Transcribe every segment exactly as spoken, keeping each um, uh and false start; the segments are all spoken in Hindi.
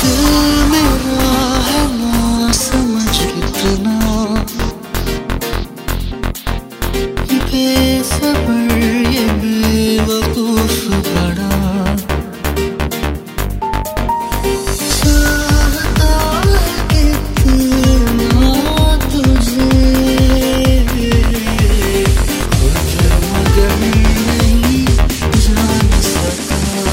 दिल मेरा है ना समझ कितना बेसब्र ये बेवकूफ बड़ा चाहता है कितना तुझे खुद मगर नहीं जान सका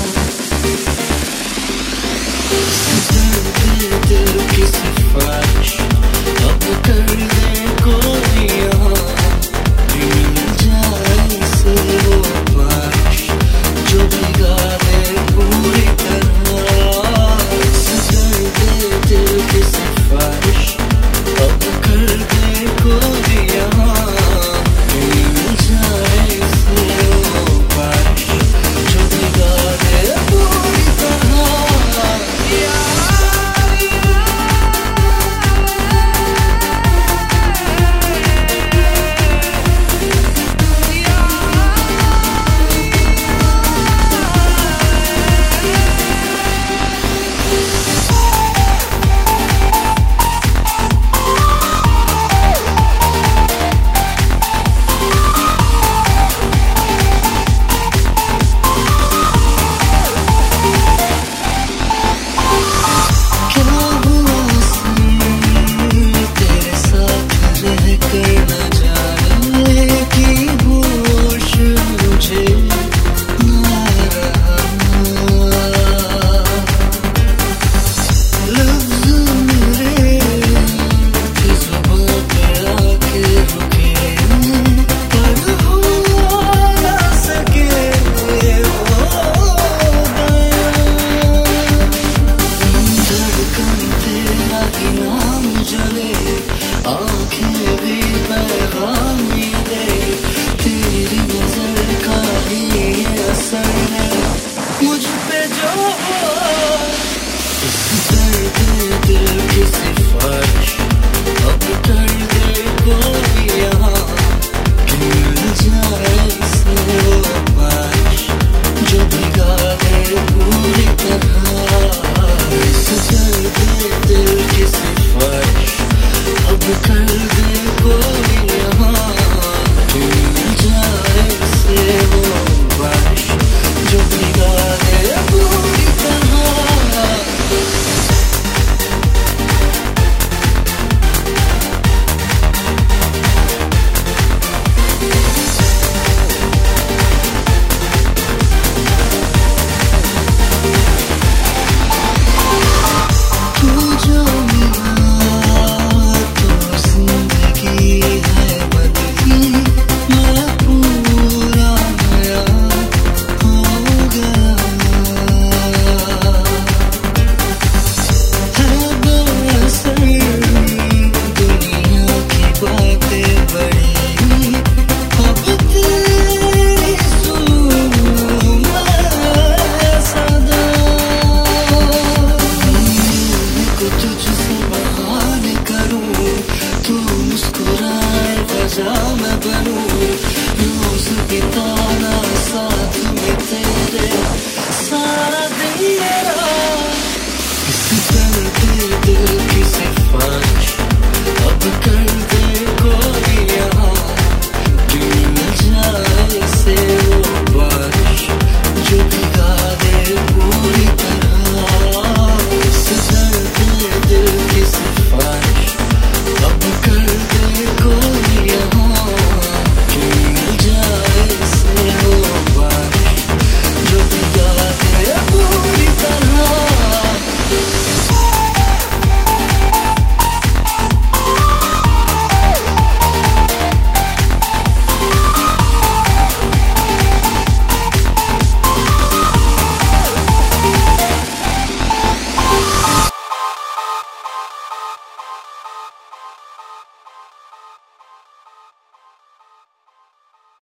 दिल की सिफारिश अब कर दे कोई यहाँ मिल जाए से वो बारिश जो भिगा दे पूरी तरह कर दे दिल की सिफारिश अब कर दे कोई यहाँ मिल जाए से वो बारिश जो भिगा दे पूरी तरह